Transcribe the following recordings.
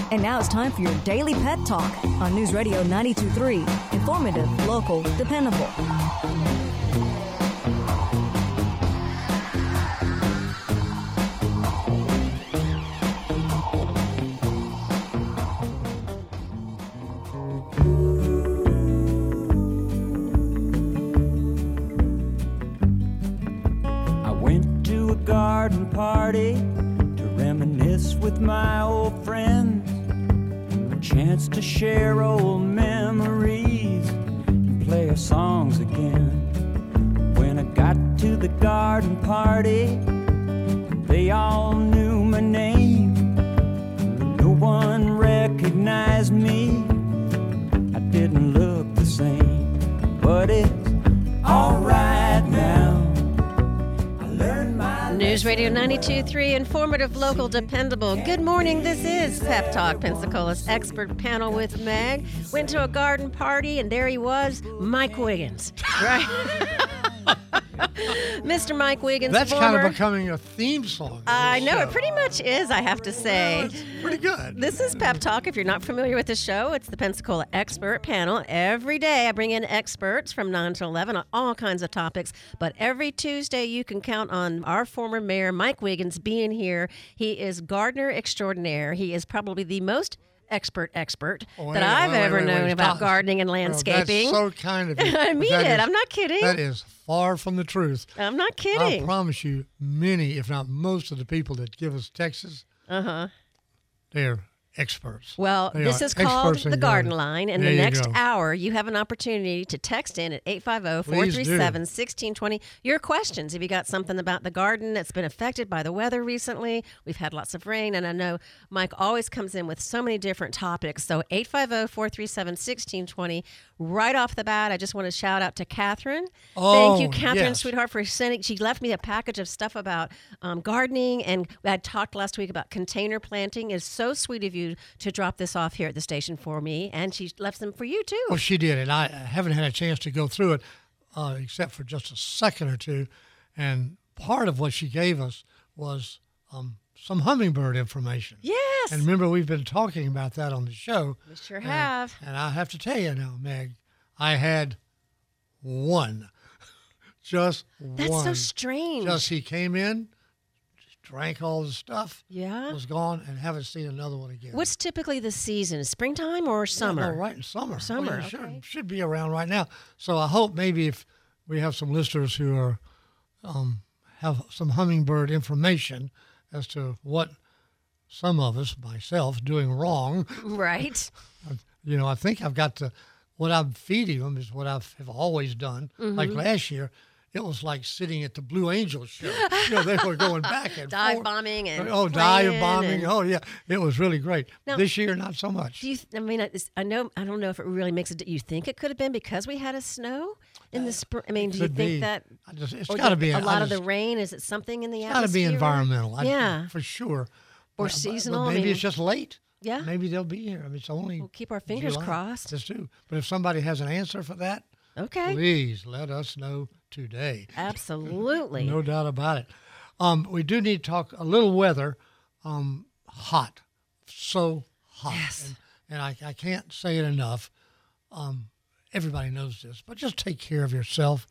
And now it's time for your daily pet talk on News Radio 92.3. Informative, local, dependable. I went to a garden party to reminisce with my old friends. A chance to share old memories and play our songs again. When I got to the garden party, they all knew my name. No one recognized me. I didn't look the same, but it's all right now. News Radio 92.3, informative, local, dependable. Good morning. This is Pep Talk, Pensacola's expert panel with Meg. Went to a garden party, and there he was, Mike Wiggins. Right? Mr. Mike Wiggins. That's kind of becoming a theme song. I know, it pretty much is, I have to say. Well, it's pretty good. This is Pep Talk. If you're not familiar with the show, it's the Pensacola Expert Panel. Every day I bring in experts from 9 to 11 on all kinds of topics. But every Tuesday you can count on our former mayor, Mike Wiggins, being here. He is gardener extraordinaire. He is probably the most expert that I've ever known about gardening and landscaping. Well, that's so kind of you. I mean it. I'm not kidding. That is far from the truth. I'm not kidding. I promise you, many, if not most of the people that give us texts, they're experts. Well, this is called the Garden Line, and the next hour you have an opportunity to text in at 850-437-1620 your questions. If you got something about the garden that's been affected by the weather recently, we've had lots of rain, and I know Mike always comes in with so many different topics. So 850-437-1620. Right off the bat, I just want to shout out to Catherine. Thank you, Catherine, sweetheart, for sending. She left me a package of stuff about gardening, and I talked last week about container planting. It's so sweet of you to drop this off here at the station for me, and she left them for you too. Well, she did, and I haven't had a chance to go through it except for just a second or two. And part of what she gave us was some hummingbird information. Yes. And remember, we've been talking about that on the show. We sure have. And I have to tell you now, Meg, I had one. Just one. That's so strange. Just he came in, just drank all the stuff. Yeah. Was gone, and haven't seen another one again. What's typically the season? Springtime or summer? Yeah, no, right in summer. Summer, Well, okay. should be around right now. So I hope maybe if we have some listeners who are have some hummingbird information as to what some of us, myself, doing wrong. Right. I think I've got to, what I'm feeding them is what I've always done. Like last year, it was like sitting at the Blue Angels show. They were going back and dive forth. bombing and dive bombing. Oh, yeah. It was really great. Now, this year, not so much. I don't know if it really makes it. You think it could have been because we had a snow in the spring? I mean, do you think that? It's got to be a lot of the rain. Is it something in the atmosphere? It's got to be environmental. For sure. Or seasonal. But maybe it's just late. Yeah. Maybe they'll be here. I mean, it's only. We'll keep our fingers crossed. Just do. But if somebody has an answer for that, okay, please let us know today. Absolutely. No doubt about it. We do need to talk a little weather. Hot. So hot. Yes. And I can't say it enough. Everybody knows this, but just take care of yourself.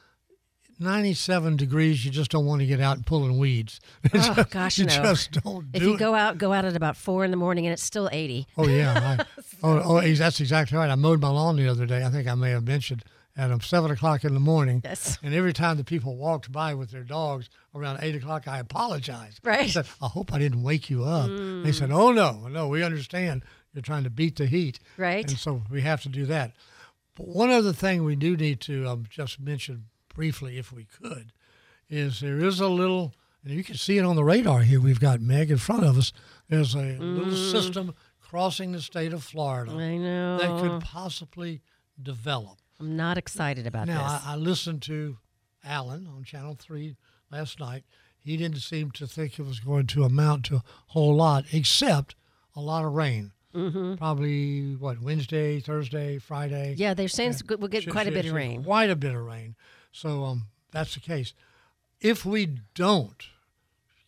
97 degrees, you just don't want to get out and pulling weeds. Oh, gosh, you no. just don't do it. If you go out at about 4 in the morning and it's still 80. Oh, yeah. That's exactly right. I mowed my lawn the other day. I think I may have mentioned at 7 o'clock in the morning. Yes. And every time the people walked by with their dogs around 8 o'clock, I apologized. Right. I said, I hope I didn't wake you up. They said, oh, no, we understand. You're trying to beat the heat. Right. And so we have to do that. But one other thing we do need to just mention briefly, if we could, is there is a little, and you can see it on the radar here we've got, Meg, in front of us. There's a little system crossing the state of Florida. I know. That could possibly develop. I'm not excited about now, this. I listened to Alan on Channel 3 last night. He didn't seem to think it was going to amount to a whole lot, except a lot of rain. Probably, Wednesday, Thursday, Friday. Yeah, they're saying we'll get quite a bit of rain. Quite a bit of rain. So that's the case. If we don't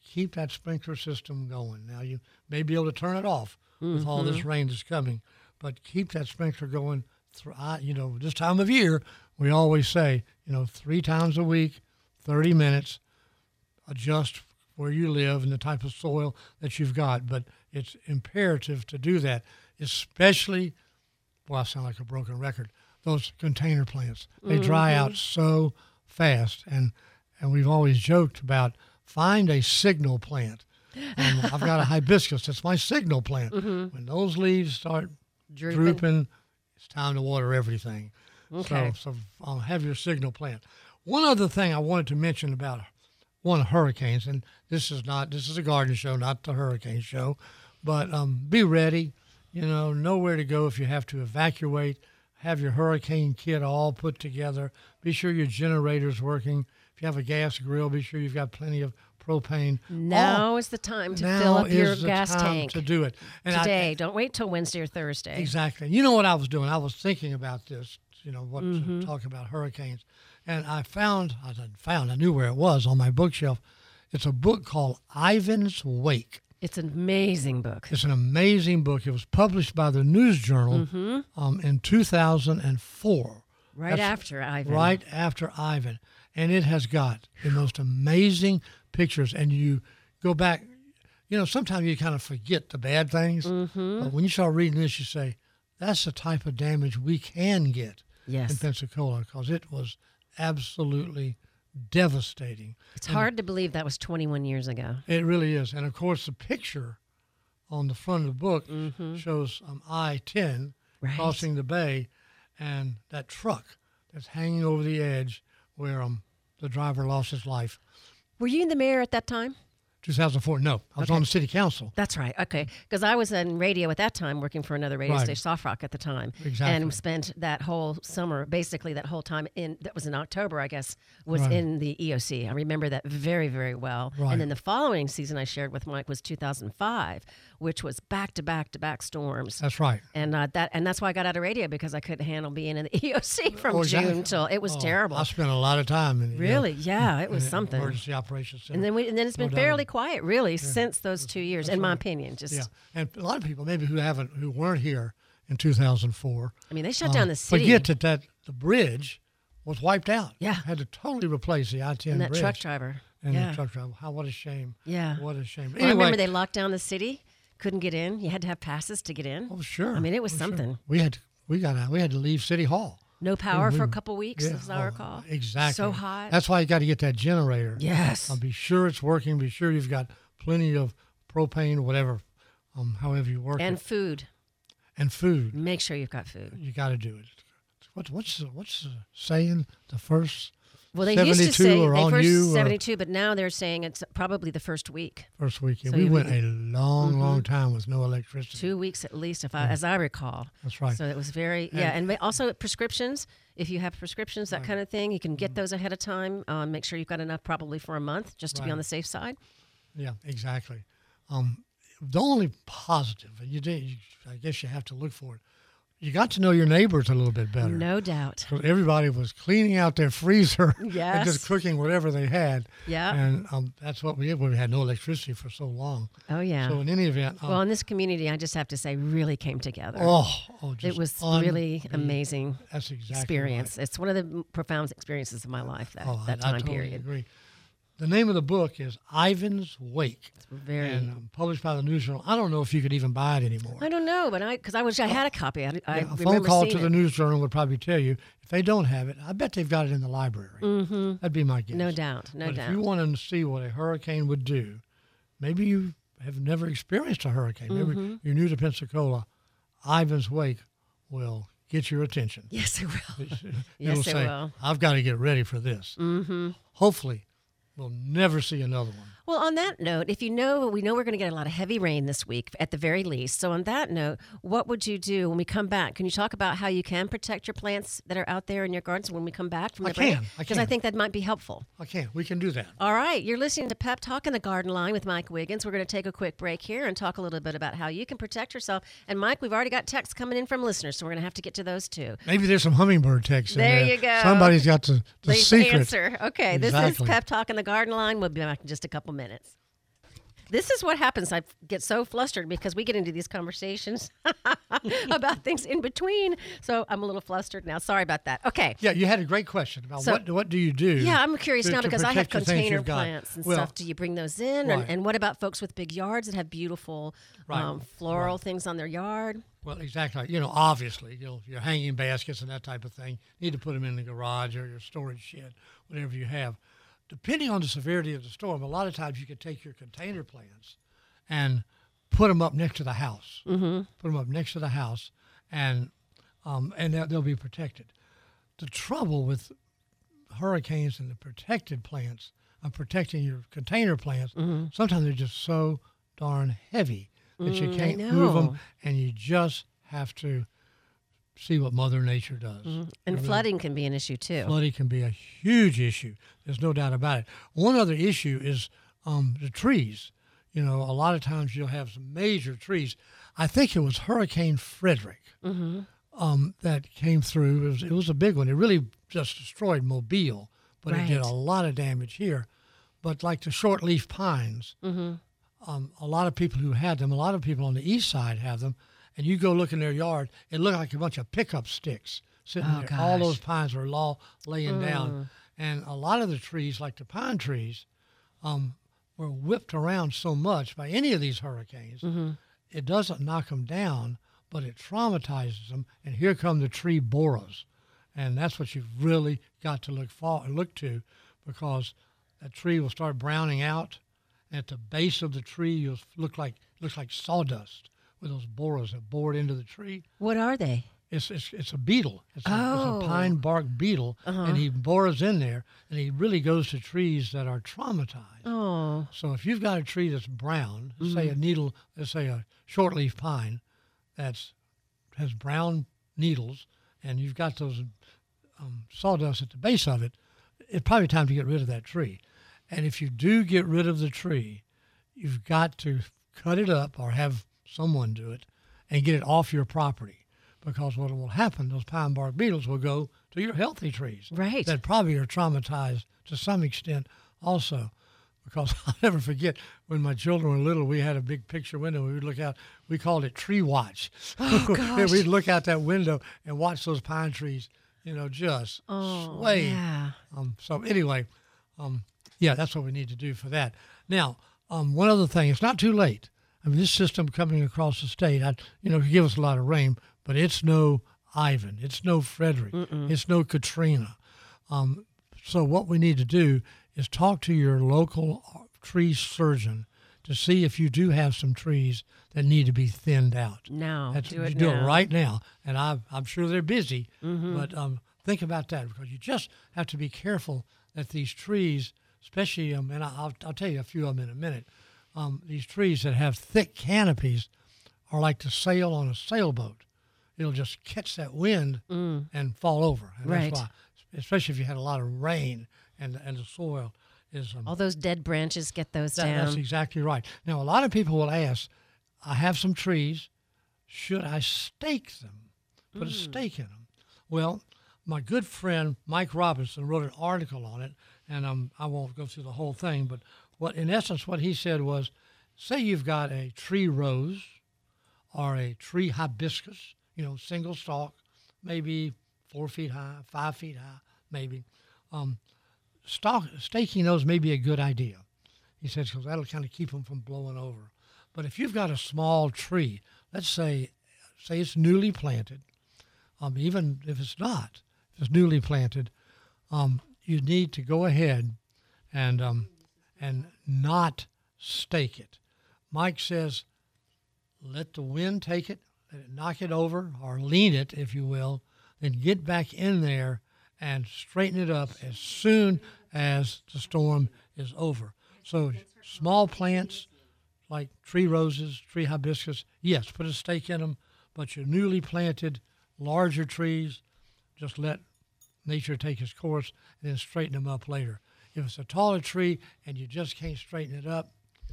keep that sprinkler system going. Now, you may be able to turn it off with all this rain that's coming, but keep that sprinkler going. This time of year, we always say, 3 times a week, 30 minutes, adjust where you live and the type of soil that you've got. But it's imperative to do that, especially, I sound like a broken record, those container plants. They dry out so fast. And we've always joked about find a signal plant. I've got a hibiscus. That's my signal plant. When those leaves start drooping, it's time to water everything. Okay. So have your signal plant. One other thing I wanted to mention about one of hurricanes, and this is a garden show, not the hurricane show, but be ready, know where to go if you have to evacuate. Have your hurricane kit all put together. Be sure your generator's working. If you have a gas grill, be sure you've got plenty of propane. Now is the time to fill up your gas tank. To do it. And today. Don't wait till Wednesday or Thursday. Exactly. You know what I was doing? I was thinking about this, to talk about hurricanes. And I knew where it was on my bookshelf. It's a book called Ivan's Wake. It's an amazing book. It's an amazing book. It was published by the News Journal in 2004. Right after Ivan. Right after Ivan. And it has got the most amazing pictures. And you go back, sometimes you kind of forget the bad things. But when you start reading this, you say, that's the type of damage we can get in Pensacola, because it was absolutely devastating. It's hard to believe that was 21 years ago. It really is. And, of course, the picture on the front of the book shows I-10 crossing the bay and that truck that's hanging over the edge where the driver lost his life. Were you the mayor at that time? 2004, no. I was on the city council. That's right. Okay. Because I was in radio at that time, working for another radio station, Soft Rock at the time. Exactly. And spent that whole summer, basically that whole time, that was in October, I guess, was in the EOC. I remember that very, very well. Right. And then the following season I shared with Mike was 2005, which was back-to-back-to-back storms. That's right. And that's why I got out of radio, because I couldn't handle being in the EOC from June till it was terrible. I spent a lot of time in it was something. Emergency Operations Center. And then it's been fairly quiet, really, since those 2 years, in my opinion. And a lot of people maybe who weren't here in 2004. I mean, they shut down the city. Forget that the bridge was wiped out. Yeah, had to totally replace the I-10 and that bridge. truck driver. And the truck driver. What a shame. Yeah, what a shame. Well, anyway, I remember they locked down the city. Couldn't get in. You had to have passes to get in. Oh, sure. I mean, it was something. Sure. We had to leave City Hall. No power for a couple weeks, as I recall. Exactly. So hot. That's why you got to get that generator. Yes. Be sure it's working. Be sure you've got plenty of propane, whatever, however you work and it. food. And food. Make sure you've got food. You got to do it. What's the saying? The first. Well, they used to say they first 72, but now they're saying it's probably the first week. First week. Yeah. So We went a long time with no electricity. 2 weeks at least, as I recall. That's right. So it was very, and also prescriptions. If you have prescriptions, that kind of thing, you can get those ahead of time. Make sure you've got enough probably for a month, just to be on the safe side. Yeah, exactly. The only positive, I guess you have to look for it, you got to know your neighbors a little bit better. No doubt. So everybody was cleaning out their freezer and just cooking whatever they had. Yeah. And that's what we did when we had no electricity for so long. Oh, yeah. So in any event. Well, in this community, I just have to say, really came together. It was really amazing experience. Right. It's one of the profound experiences of my life, that time I totally period. Agree. The name of the book is Ivan's Wake, and published by the News Journal. I don't know if you could even buy it anymore. I don't know, but I wish I had a copy. I a phone call to the News Journal would probably tell you. If they don't have it, I bet they've got it in the library. Mm-hmm. That'd be my guess. No doubt, no doubt. If you want to see what a hurricane would do, maybe you have never experienced a hurricane. Maybe you're new to Pensacola. Ivan's Wake will get your attention. Yes, it will. It'll say, I've got to get ready for this. Mm-hmm. Hopefully, we'll never see another one. Well, on that note, we know we're going to get a lot of heavy rain this week at the very least. So on that note, what would you do when we come back? Can you talk about how you can protect your plants that are out there in your gardens when we come back from the break? Because I think that might be helpful. I can. We can do that. All right. You're listening to Pep Talk in the Garden Line with Mike Wiggins. We're going to take a quick break here and talk a little bit about how you can protect yourself. And Mike, we've already got texts coming in from listeners, so we're going to have to get to those too. Maybe there's some hummingbird texts in there. There you go. Somebody's got the secret answer. Okay. This is Pep Talk in the Garden Line. We'll be back in just a couple minutes. This is what happens. I get so flustered because we get into these conversations about things in between. So I'm a little flustered now. Sorry about that. Okay. Yeah, you had a great question about what do you do? Yeah, I'm curious now because I have protect the things container you've got. plants and Well, stuff. Do you bring those in? right. And what about folks with big yards that have beautiful floral things on their yard? Well, exactly. You know, obviously, your hanging baskets and that type of thing, you need to put them in the garage or your storage shed, whatever you have. Depending on the severity of the storm, a lot of times you could take your container plants and put them up next to the house. Mm-hmm. Put them up next to the house, and they'll be protected. The trouble with hurricanes and the protected plants, protecting your container plants, sometimes they're just so darn heavy that you can't move them, and you just have to see what Mother Nature does. And flooding can be an issue too. Flooding can be a huge issue. There's no doubt about it. One other issue is the trees. You know, a lot of times you'll have some major trees. I think it was Hurricane Frederick that came through. It was a big one. It really just destroyed Mobile, but it did a lot of damage here. But like the short-leaf pines, a lot of people who had them, a lot of people on the east side have them, and you go look in their yard, it looked like a bunch of pickup sticks sitting there. Gosh. All those pines were all laying down. And a lot of the trees, like the pine trees, were whipped around so much by any of these hurricanes. It doesn't knock them down, but it traumatizes them. And here come the tree borers. And that's what you've really got to look to, because that tree will start browning out. At the base of the tree, you'll looks like sawdust with those borers that bored into the tree. What are they? It's a beetle. It's a pine bark beetle, and he bores in there, and he really goes to trees that are traumatized. Oh. So if you've got a tree that's brown, say a shortleaf pine has brown needles, and you've got those sawdust at the base of it, it's probably time to get rid of that tree. And if you do get rid of the tree, you've got to cut it up or have someone do it and get it off your property. Because what will happen, those pine bark beetles will go to your healthy trees. Right. That probably are traumatized to some extent also. Because I'll never forget, when my children were little, we had a big picture window. We would look out. We called it tree watch. Oh, gosh. We'd look out that window and watch those pine trees, just sway. Yeah. So anyway, yeah, that's what we need to do for that. Now, one other thing, it's not too late. I mean, this system coming across the state, could give us a lot of rain, but it's no Ivan, it's no Frederick, it's no Katrina. So what we need to do is talk to your local tree surgeon to see if you do have some trees that need to be thinned out. No, Do it now. right now, and I'm sure they're busy, but think about that, because you just have to be careful that these trees, especially, and I'll tell you a few of them in a minute, these trees that have thick canopies are like the sail on a sailboat. It'll just catch that wind and fall over. And Right. That's why, especially if you had a lot of rain and the soil is... All those dead branches, get those down. That's exactly right. Now, a lot of people will ask, I have some trees, should I stake them? Put a stake in them? Well, my good friend Mike Robinson wrote an article on it, and I won't go through the whole thing, but in essence what he said was, say you've got a tree rose or a tree hibiscus, single stalk, maybe 4 feet high, 5 feet high, maybe. Staking those may be a good idea, he says, because that'll kind of keep them from blowing over. But if you've got a small tree, let's say it's newly planted, even if it's not, if it's newly planted, you need to go ahead and not stake it. Mike says, let the wind take it, let it knock it over, or lean it, if you will, then get back in there and straighten it up as soon as the storm is over. So small plants like tree roses, tree hibiscus, yes, put a stake in them, but your newly planted larger trees, just let nature take its course and then straighten them up later. If it's a taller tree and you just can't straighten it up,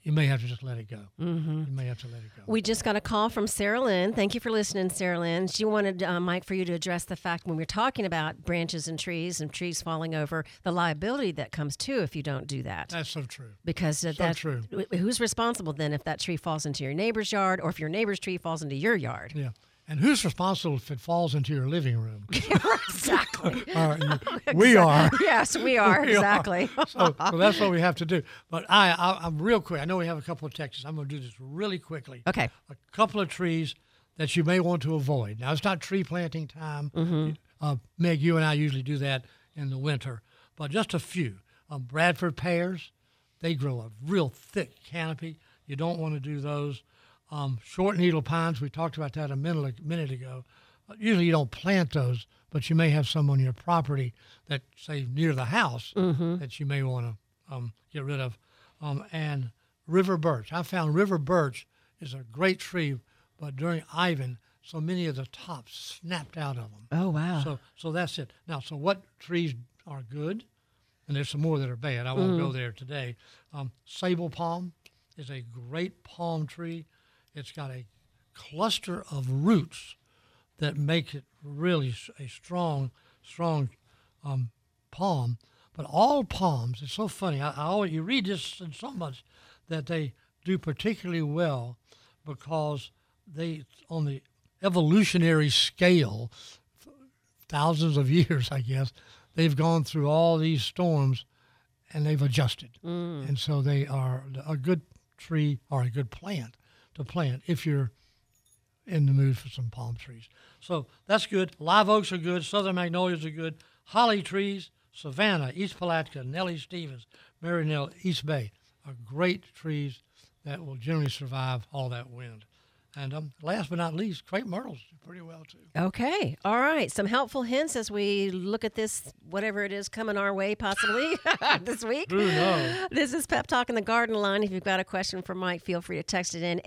you may have to just let it go. You may have to let it go. We just got a call from Sarah Lynn. Thank you for listening, Sarah Lynn. She wanted, Mike, for you to address the fact when we're talking about branches and trees falling over, the liability that comes too if you don't do that. That's so true. Because that's true. Who's responsible then if that tree falls into your neighbor's yard or if your neighbor's tree falls into your yard? Yeah. And who's responsible if it falls into your living room? Exactly. We are. Yes, we are. We Exactly. are. So that's what we have to do. But I'm real quick. I know we have a couple of texts. I'm going to do this really quickly. Okay. A couple of trees that you may want to avoid. Now, it's not tree planting time. Meg, you and I usually do that in the winter. But just a few. Bradford pears, they grow a real thick canopy. You don't want to do those. Short needle pines, we talked about that a minute ago. Usually you don't plant those, but you may have some on your property that, say, near the house that you may want to get rid of. And river birch. I found river birch is a great tree, but during Ivan, so many of the tops snapped out of them. Oh, wow. So that's it. Now, so what trees are good? And there's some more that are bad. I won't go there today. Sable palm is a great palm tree. It's got a cluster of roots that make it really a strong palm. But all palms, it's so funny. I always, you read this in so much that they do particularly well because they, on the evolutionary scale, thousands of years, I guess, they've gone through all these storms and they've adjusted. And so they are a good tree or a good plant to plant if you're in the mood for some palm trees. So that's good. Live oaks are good. Southern magnolias are good. Holly trees, Savannah, East Palatka, Nellie Stevens, Marinelle, East Bay are great trees that will generally survive all that wind. And last but not least, crepe myrtles do pretty well too. Okay. All right. Some helpful hints as we look at this, whatever it is coming our way possibly this week. Who knows? This is Pep Talk in the Garden Line. If you've got a question for Mike, feel free to text it in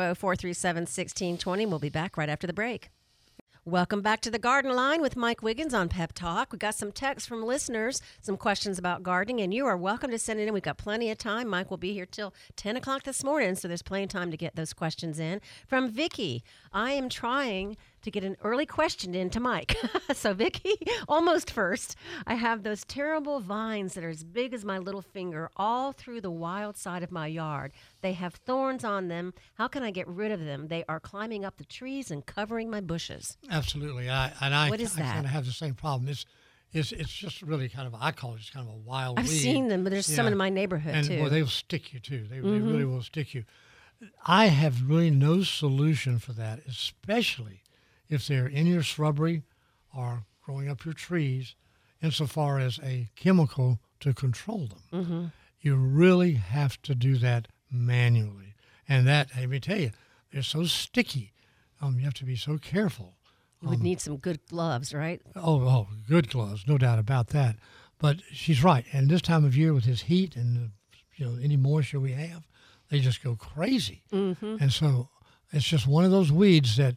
850-437-1620. We'll be back right after the break. Welcome back to the Garden Line with Mike Wiggins on Pep Talk. We got some texts from listeners, some questions about gardening, and you are welcome to send it in. We've got plenty of time. Mike will be here till 10 o'clock this morning, so there's plenty of time to get those questions in. From Vicky, I am trying to get an early question in to Mike. So Vicky, almost first. I have those terrible vines that are as big as my little finger all through the wild side of my yard. They have thorns on them. How can I get rid of them? They are climbing up the trees and covering my bushes. Absolutely. What is that? I kind of have the same problem. It's just really kind of, I call it just kind of a wild I've weed. seen them, but there's some in my neighborhood too. And well, they'll stick you too. They really will stick you. I have really no solution for that, especially if they're in your shrubbery or growing up your trees, insofar as a chemical to control them. You really have to do that manually. And that, let me tell you, they're so sticky. You have to be so careful. You would need some good gloves, right? Oh, good gloves, no doubt about that. But she's right. And this time of year with this heat and any moisture we have, they just go crazy. And so it's just one of those weeds that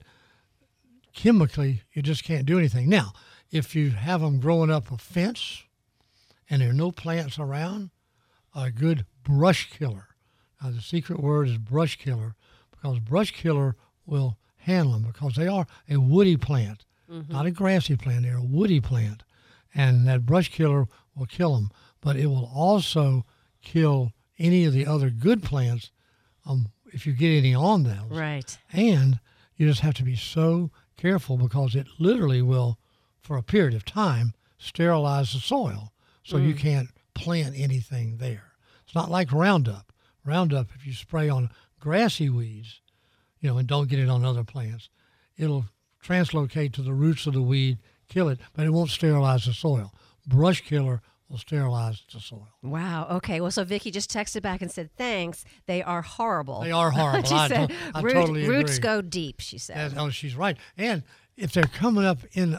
chemically you just can't do anything. Now, if you have them growing up a fence and there are no plants around, a good brush killer. Now, the secret word is brush killer because brush killer will handle them because they are a woody plant, not a grassy plant. They're a woody plant, and that brush killer will kill them. But it will also kill any of the other good plants if you get any on them. Right. And you just have to be so careful because it literally will, for a period of time, sterilize the soil so you can't plant anything there. It's not like Roundup. Roundup, if you spray on grassy weeds, and don't get it on other plants, it'll translocate to the roots of the weed, kill it, but it won't sterilize the soil. Brush killer will sterilize the soil. Wow. Okay. Well, so Vicky just texted back and said, thanks. They are horrible. They are horrible. She said, I totally agree. Roots go deep, she said. She's right. And if they're coming up in,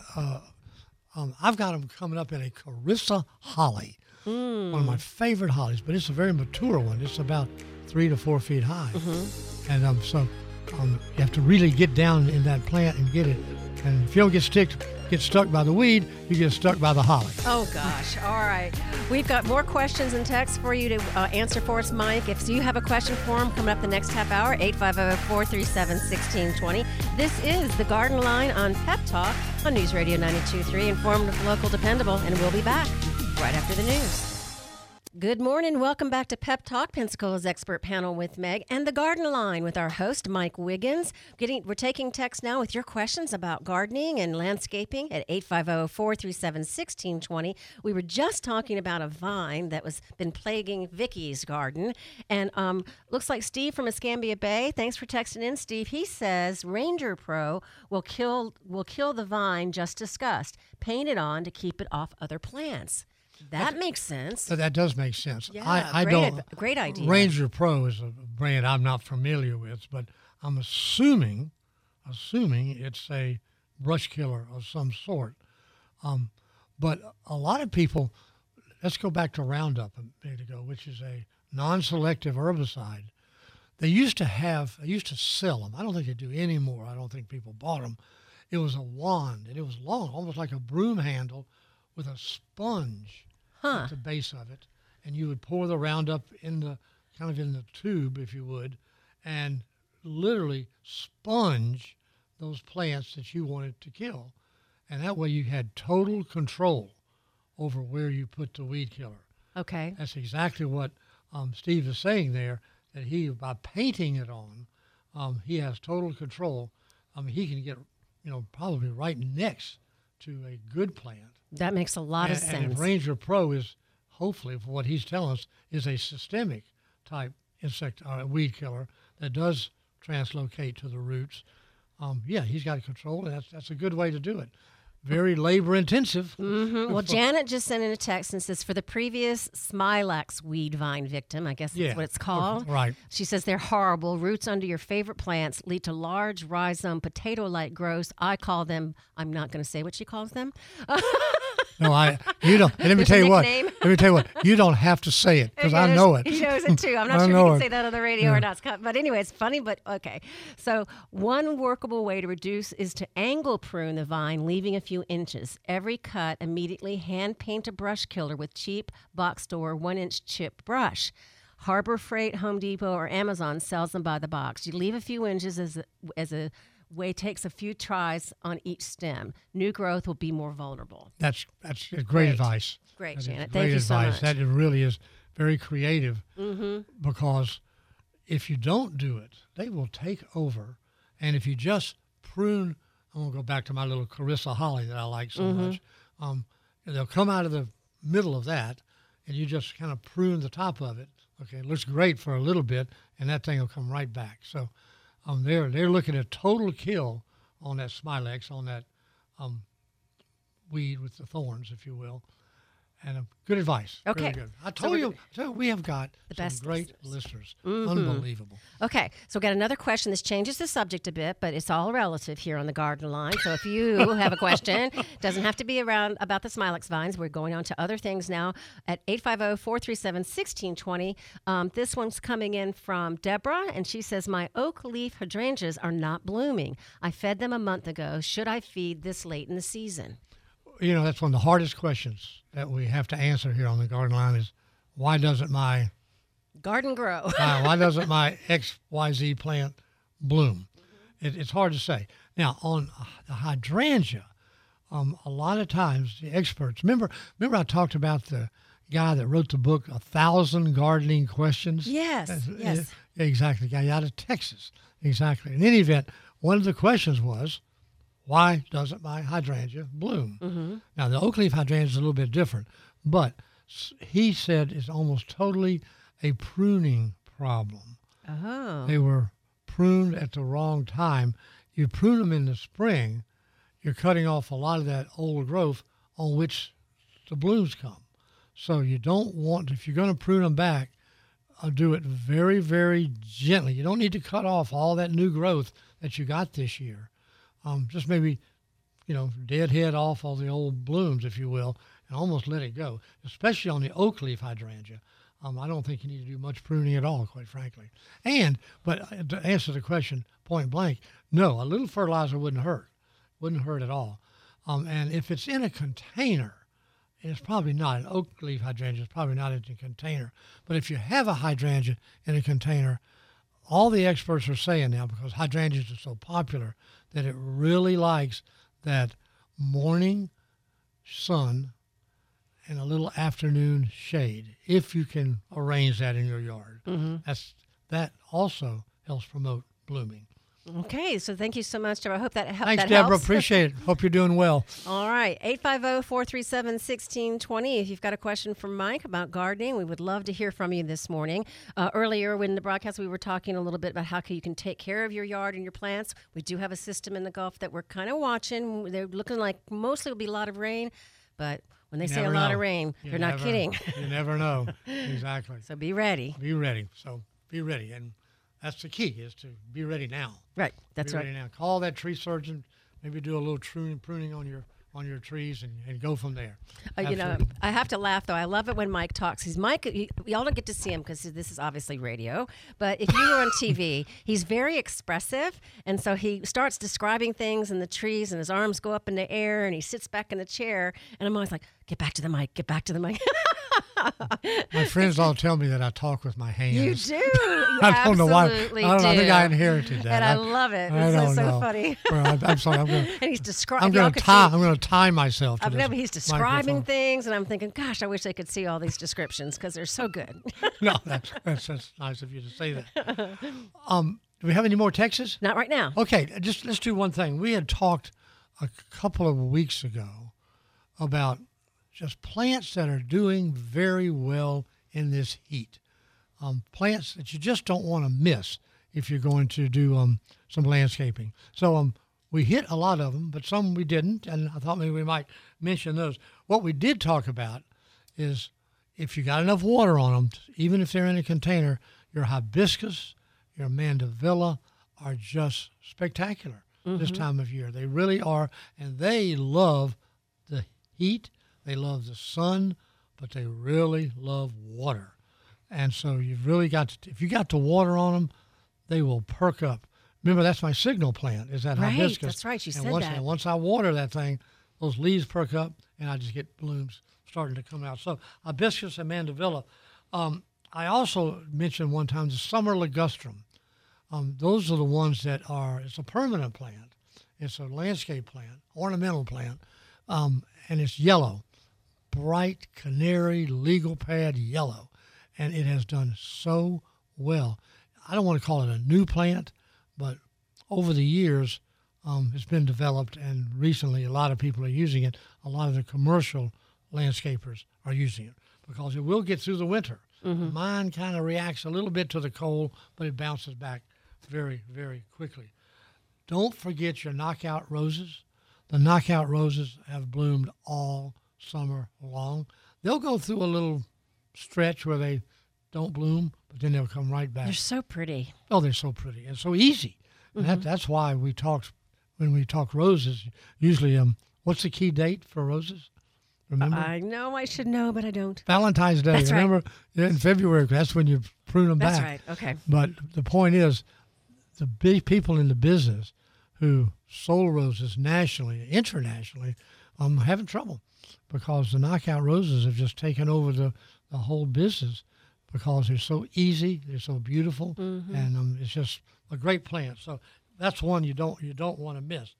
I've got them coming up in a Carissa holly, one of my favorite hollies, but it's a very mature one. It's about 3 to 4 feet high. And so You have to really get down in that plant and get it. And if you don't get stuck by the weed, you get stuck by the holly. Oh, gosh. All right. We've got more questions and texts for you to answer for us, Mike. If you have a question for him coming up the next half hour, 850-437-1620. This is The Garden Line on Pep Talk on News Radio 92.3, informative, local, dependable, and we'll be back right after the news. Good morning. Welcome back to Pep Talk, Pensacola's expert panel with Meg, and The Garden Line with our host, Mike Wiggins. We're taking text now with your questions about gardening and landscaping at 850-437-1620. We were just talking about a vine that was been plaguing Vicky's garden, and looks like Steve from Escambia Bay. Thanks for texting in, Steve. He says Ranger Pro will kill the vine just discussed. Paint it on to keep it off other plants. That makes sense. That does make sense. Yeah, I don't. Great idea. Ranger Pro is a brand I'm not familiar with, but I'm assuming it's a brush killer of some sort. But a lot of people, let's go back to Roundup a minute ago, which is a non-selective herbicide. They used to sell them. I don't think they do anymore. I don't think people bought them. It was a wand, and it was long, almost like a broom handle, with a sponge at the base of it, and you would pour the Roundup in the tube, if you would, and literally sponge those plants that you wanted to kill, and that way you had total control over where you put the weed killer. Okay. That's exactly what Steve is saying there. That by painting it on, he has total control. He can get probably right next to a good plant. That makes a lot of sense. And if Ranger Pro is, hopefully, for what he's telling us, is a systemic type weed killer that does translocate to the roots, he's got control, and that's a good way to do it. Very labor intensive. Mm-hmm. Well, Janet just sent in a text and says, for the previous Smilax weed vine victim, I guess that's what it's called. Right. She says they're horrible. Roots under your favorite plants lead to large rhizome potato-like growths. I call them, I'm not going to say what she calls them. No, you don't. And let me tell you what. You don't have to say it because I know it. He knows it too. I'm not sure if you can say that on the radio or not. But anyway, it's funny, but okay. So one workable way to reduce is to angle prune the vine, leaving a few inches. Every cut, immediately hand paint a brush killer with cheap box store 1-inch chip brush. Harbor Freight, Home Depot, or Amazon sells them by the box. You leave a few inches as a way takes a few tries on each stem. New growth will be more vulnerable. That's great advice. Great, that Janet. Thank you so advice. much. That really is very creative because if you don't do it, they will take over. And if you just prune, I'm going to go back to my little Carissa holly that I like so much. They'll come out of the middle of that, and you just kind of prune the top of it. Okay, it looks great for a little bit, and that thing will come right back. So they're looking at total kill on that Smilax, on that weed with the thorns, if you will. And good advice. Okay. Very good. I told you, we have got the some best great listeners. Unbelievable. Okay, so we've got another question. This changes the subject a bit, but it's all relative here on the Garden Line. So if you have a question, doesn't have to be around about the Smilax vines. We're going on to other things now at 850-437-1620. This one's coming in from Deborah, and she says, my oak leaf hydrangeas are not blooming. I fed them a month ago. Should I feed this late in the season? That's one of the hardest questions that we have to answer here on the Garden Line is, why doesn't my garden grow? Why doesn't my XYZ plant bloom? It's hard to say. Now, on the hydrangea, a lot of times the experts, remember I talked about the guy that wrote the book, 1,000 Gardening Questions? Yes. Exactly, the guy out of Texas. Exactly. In any event, one of the questions was, why doesn't my hydrangea bloom? Now, the oak leaf hydrangea is a little bit different, but he said it's almost totally a pruning problem. Oh. They were pruned at the wrong time. You prune them in the spring, you're cutting off a lot of that old growth on which the blooms come. So you don't want, if you're going to prune them back, do it very, very gently. You don't need to cut off all that new growth that you got this year. Just maybe, deadhead off all the old blooms, if you will, and almost let it go, especially on the oak leaf hydrangea. I don't think you need to do much pruning at all, quite frankly. But to answer the question point blank, no, a little fertilizer wouldn't hurt at all. And if it's in a container, and it's probably not an oak leaf hydrangea, it's probably not in a container. But if you have a hydrangea in a container, all the experts are saying now, because hydrangeas are so popular, that it really likes that morning sun and a little afternoon shade, if you can arrange that in your yard. That also helps promote blooming. Okay, so thank you so much, Deborah. I hope that helps. Thanks, Deborah. Appreciate it. Hope you're doing well. All right, 850-437-1620. If you've got a question for Mike about gardening, we would love to hear from you this morning. Earlier in the broadcast, we were talking a little bit about how you can take care of your yard and your plants. We do have a system in the Gulf that we're kind of watching. They're looking like mostly will be a lot of rain, but when they say a lot of rain, they're not kidding. You never know. Exactly. So be ready. Be ready. So be ready. And that's the key, is to be ready now. Right. That's be right. Ready now. Call that tree surgeon. Maybe do a little pruning on your trees and go from there. You know, I have to laugh, though. I love it when Mike talks. Y'all don't get to see him because this is obviously radio. But if you were on TV, he's very expressive. And so he starts describing things in the trees, and his arms go up in the air, and he sits back in the chair. And I'm always like, get back to the mic, get back to the mic. My friends all tell me that I talk with my hands. You do. You I don't know why. absolutely do. I think I inherited that. And I love it. It's so funny. Well, I'm sorry. And he's describing. I'm going to tie myself to this he's describing microphone. things, and I'm thinking, gosh, I wish they could see all these descriptions because they're so good. No, that's nice of you to say that. Do we have any more texts? Not right now. Okay, let's do one thing. We had talked a couple of weeks ago about just plants that are doing very well in this heat. Plants that you just don't want to miss if you're going to do some landscaping. So we hit a lot of them, but some we didn't, and I thought maybe we might mention those. What we did talk about is if you got enough water on them, even if they're in a container, your hibiscus, your mandevilla are just spectacular this time of year. They really are, and they love the heat. They love the sun, but they really love water. And so you've really got to, if you got the water on them, they will perk up. Remember, that's my signal plant, is that hibiscus. That's right, you said that. that. And once I water that thing, those leaves perk up, and I just get blooms starting to come out. So hibiscus and mandevilla. I also mentioned one time the summer ligustrum. Those are the ones that it's a permanent plant. It's a landscape plant, ornamental plant, and it's yellow. Bright canary legal pad yellow, and it has done so well. I don't want to call it a new plant, but over the years it's been developed, and recently a lot of people are using it. A lot of the commercial landscapers are using it because it will get through the winter. Mine kind of reacts a little bit to the cold, but it bounces back very, very quickly. Don't forget your knockout roses. The knockout roses have bloomed all summer long. They'll go through a little stretch where they don't bloom, but then they'll come right back. They're so pretty. Oh, they're so pretty and so easy. And that's why when we talk roses, usually what's the key date for roses? Remember? I know I should know, but I don't. Valentine's Day. That's Remember? right. In February, that's when you prune them That's back. right. Okay. But the point is, the big people in the business who sold roses nationally, internationally, having trouble because the knockout roses have just taken over the whole business because they're so easy, they're so beautiful, and it's just a great plant. So that's one you don't want to miss.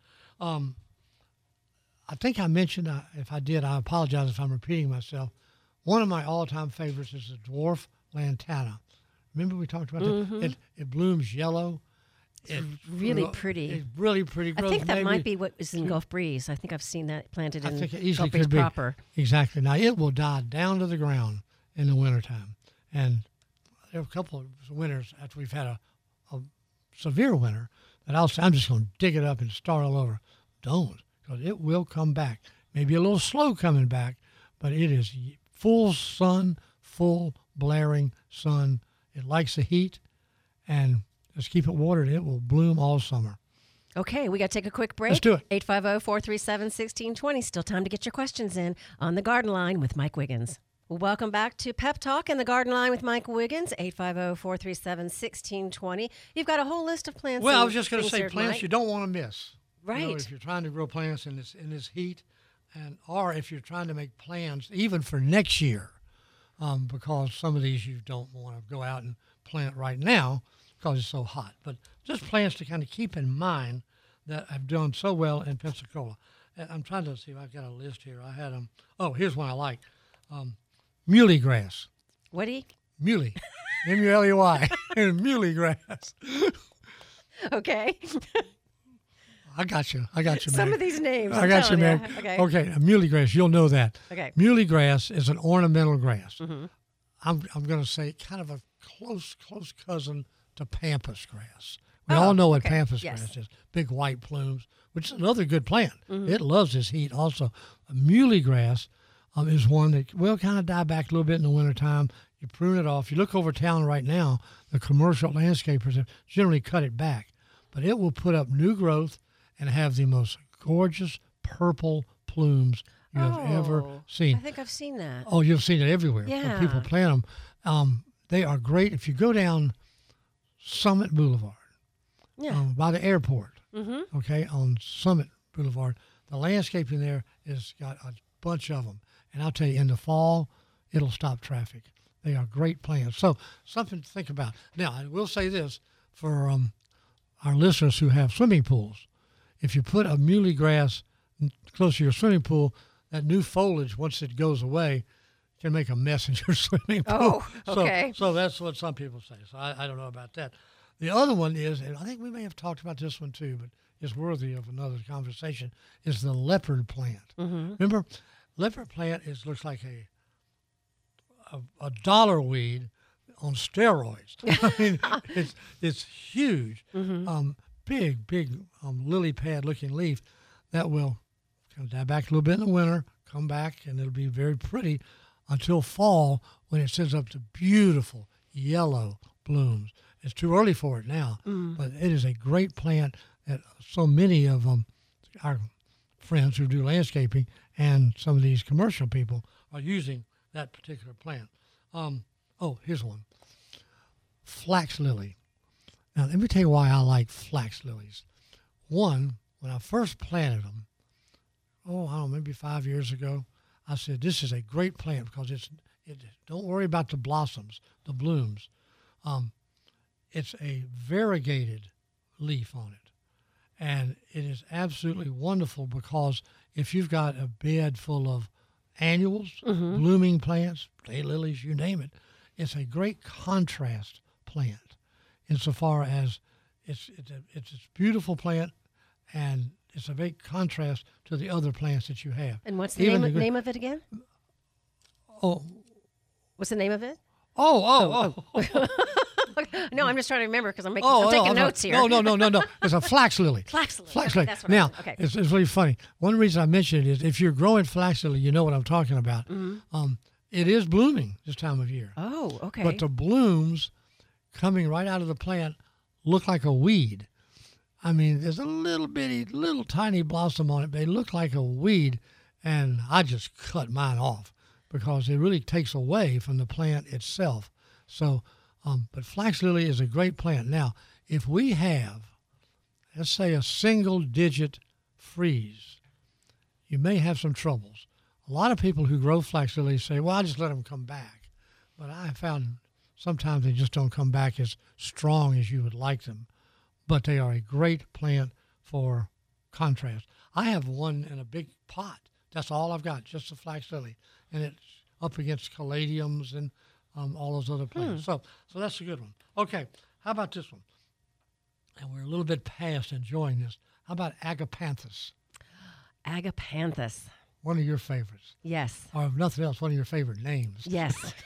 I think I mentioned, if I did, I apologize if I'm repeating myself. One of my all-time favorites is the dwarf lantana. Remember we talked about that? It blooms yellow. It's really pretty. It's really pretty. I think that might be what is in Gulf Breeze. I think I've seen that planted in it easily Gulf Breeze could be. proper. Exactly. Now, it will die down to the ground in the wintertime. And there are a couple of winters after we've had a severe winter that I'm just going to dig it up and start all over. Don't, because it will come back. Maybe a little slow coming back, but it is full sun, full blaring sun. It likes the heat, and just keep it watered. It will bloom all summer. Okay, we got to take a quick break. Let's do it. 850-437-1620. Still time to get your questions in on the Garden Line with Mike Wiggins. Welcome back to Pep Talk in the Garden Line with Mike Wiggins, 850-437-1620. You've got a whole list of plants. Well, I was just going to say there, plants Mike. you don't want to miss. Right. You know, if you're trying to grow plants in this heat, or if you're trying to make plans even for next year, because some of these you don't want to go out and plant right now because it's so hot. But just plants to kind of keep in mind that have done so well in Pensacola. And I'm trying to see if I've got a list here. I had them. Oh, here's one I like. Muley grass. What do you? Muley. M-U-L-E-Y. Muley grass. Okay. I got you, Some Meg. of these names. I got you, Meg. Okay. Muley grass. You'll know that. Okay. Muley grass is an ornamental grass. Mm-hmm. I'm going to say kind of a close cousin to pampas grass. We all know what pampas grass is. Big white plumes, which is another good plant. Mm-hmm. It loves this heat also. Muley grass is one that will kind of die back a little bit in the wintertime. You prune it off. You look over town right now, the commercial landscapers have generally cut it back. But it will put up new growth and have the most gorgeous purple plumes you have ever seen. I think I've seen that. Oh, you've seen it everywhere. Yeah. When people plant them. They are great. If you go down Summit Boulevard, by the airport, okay, on Summit Boulevard, the landscaping there has got a bunch of them. And I'll tell you, in the fall, it'll stop traffic. They are great plants. So something to think about. Now, I will say this for our listeners who have swimming pools. If you put a muley grass close to your swimming pool, that new foliage, once it goes away, can make a mess in your swimming pool. Oh, okay. So that's what some people say. So I don't know about that. The other one is, and I think we may have talked about this one too, but it's worthy of another conversation, is the leopard plant. Mm-hmm. Remember, leopard plant looks like a dollar weed on steroids. I mean, it's huge. Mm-hmm. Big lily pad looking leaf that will kind of die back a little bit in the winter, come back, and it'll be very pretty until fall when it sends up to beautiful yellow blooms. It's too early for it now, but it is a great plant that so many of our friends who do landscaping and some of these commercial people are using that particular plant. Here's one. Flax lily. Now, let me tell you why I like flax lilies. One, when I first planted them, I don't know, maybe 5 years ago, I said, this is a great plant because don't worry about the blossoms, the blooms. It's a variegated leaf on it. And it is absolutely wonderful because if you've got a bed full of annuals, blooming plants, daylilies, you name it, it's a great contrast plant insofar as it's a beautiful plant and it's a great contrast to the other plants that you have. And what's the name of it again? Oh. What's the name of it? Oh. No, I'm just trying to remember because I'm taking notes here. No. It's a flax lily. Flax lily. Flax Okay, lily. that's what Now, okay. it's really funny. One reason I mentioned it is if you're growing flax lily, you know what I'm talking about. It is blooming this time of year. Oh, okay. But the blooms coming right out of the plant look like a weed. I mean, there's a little tiny blossom on it. They look like a weed, and I just cut mine off because it really takes away from the plant itself. So, but flax lily is a great plant. Now, if we have, let's say, a single-digit freeze, you may have some troubles. A lot of people who grow flax lilies say, well, I just let them come back. But I found sometimes they just don't come back as strong as you would like them. But they are a great plant for contrast. I have one in a big pot. That's all I've got, just the flax lily. And it's up against caladiums and all those other plants. So that's a good one. Okay, how about this one? And we're a little bit past enjoying this. How about agapanthus? Agapanthus. One of your favorites. Yes. Or if nothing else, one of your favorite names. Yes.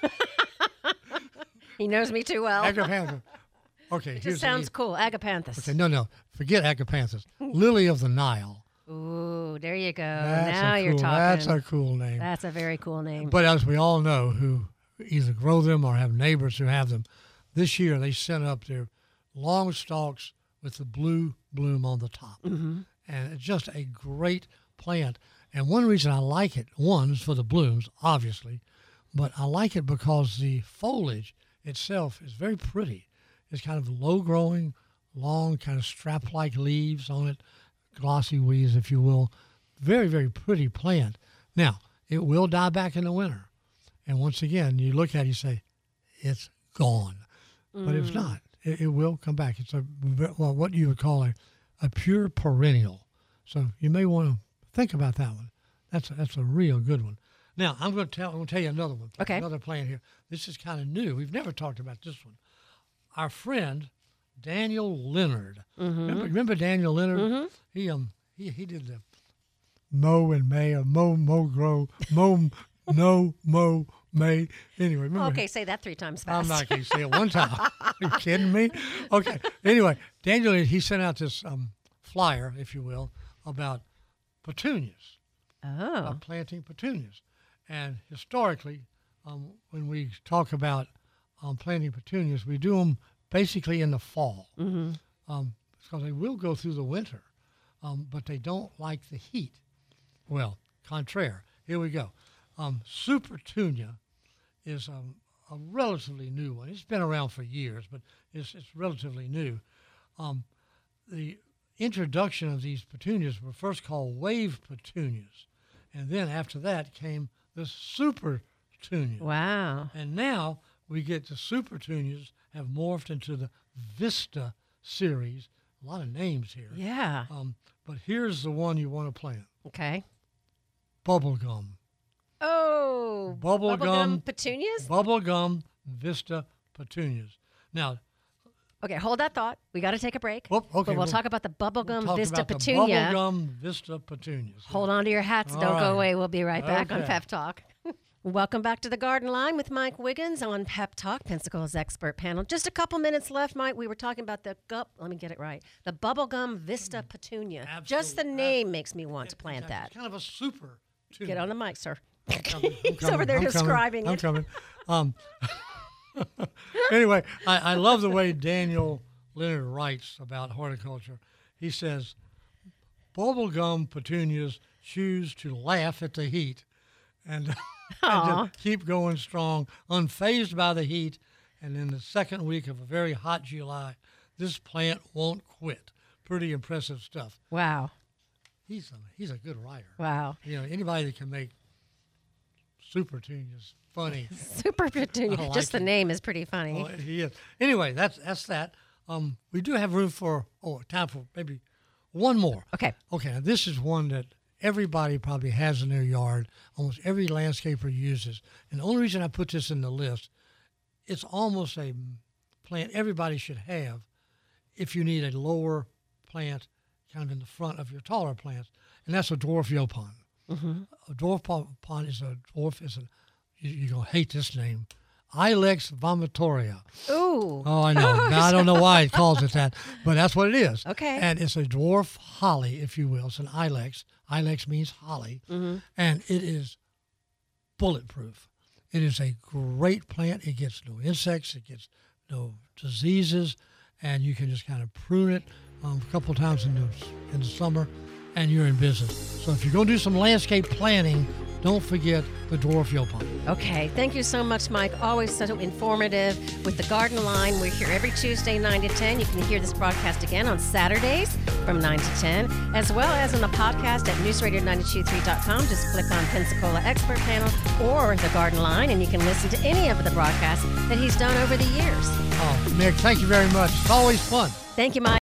He knows me too well. Agapanthus. Okay. It just sounds cool. Agapanthus. Okay, no. Forget agapanthus. Lily of the Nile. Ooh, there you go. That's you're talking. That's a cool name. That's a very cool name. But as we all know, who either grow them or have neighbors who have them, this year they sent up their long stalks with the blue bloom on the top. Mm-hmm. And it's just a great plant. And one reason I like it, one, is for the blooms, obviously, but I like it because the foliage itself is very pretty. It's kind of low-growing, long, kind of strap-like leaves on it, glossy leaves, if you will. Very, very pretty plant. Now, it will die back in the winter. And once again, you look at it, you say, it's gone. But it's not. It will come back. It's what you would call a pure perennial. So you may want to think about that one. That's a real good one. Now, I'm going to tell you another one. Okay. Another plant here. This is kind of new. We've never talked about this one. Our friend, Daniel Leonard. Remember Daniel Leonard? He did the mow and may, or mow, grow, mow, no, mow, may. Anyway, remember. Okay, say that 3 times fast. I'm not going to say it one time. Are you kidding me? Okay. Anyway, Daniel, he sent out this flyer, if you will, about petunias. About planting petunias. And historically, when we talk about planting petunias, we do them basically in the fall. Because they will go through the winter, but they don't like the heat. Well, contraire. Here we go. Supertunia is a relatively new one. It's been around for years, but it's relatively new. The introduction of these petunias were first called wave petunias, and then after that came the supertunia. Wow. And now we get the supertunias have morphed into the Vista series. A lot of names here. Yeah. But here's the one you want to plant. Okay. Bubblegum. Oh. Bubblegum petunias? Bubblegum Vista petunias. Now, okay, hold that thought. We got to take a break. okay, But we'll talk about the bubblegum talk Vista about petunia. The Bubblegum Vista petunias. Hold on to your hats. All Don't right. go away. We'll be right back on Okay. Pep Talk. Welcome back to the Garden Line with Mike Wiggins on Pep Talk, Pensacola's expert panel. Just a couple minutes left, Mike. We were talking about let me get it right. The bubblegum Vista petunia. Just the name makes me want to plant that. It's kind of a super tunia. Get on the mic, sir. I'm He's over there describing I'm it. coming. Anyway, I love the way Daniel Leonard writes about horticulture. He says, bubblegum petunias choose to laugh at the heat and just keep going strong, unfazed by the heat. And in the second week of a very hot July, this plant won't quit. Pretty impressive stuff. Wow. He's a good writer. Wow. You know, anybody that can make supertunias funny. Super petunia. I like Just the it. name is pretty funny. Oh, he is. Anyway, that's that. We do have room for time for maybe one more. Okay. Okay. Now this is one that everybody probably has in their yard. Almost every landscaper uses. And the only reason I put this in the list, it's almost a plant everybody should have if you need a lower plant kind of in the front of your taller plants, and that's a dwarf yaupon. A dwarf yaupon is you're going to hate this name, Ilex vomitoria. Ooh. Oh, I know. Now, I don't know why it calls it that, but that's what it is. Okay. And it's a dwarf holly, if you will. It's an ilex. Ilex means holly, and it is bulletproof. It is a great plant. It gets no insects. It gets no diseases, and you can just kind of prune it a couple of times in the summer, and you're in business. So if you're going to do some landscape planning, don't forget the dwarf yaupon. Okay, thank you so much, Mike. Always so informative with the Garden Line. We're here every Tuesday, 9 to 10. You can hear this broadcast again on Saturdays from 9 to 10, as well as on the podcast at newsradio923.com. Just click on Pensacola Expert Panel or the Garden Line, and you can listen to any of the broadcasts that he's done over the years. Oh, Nick, thank you very much. It's always fun. Thank you, Mike.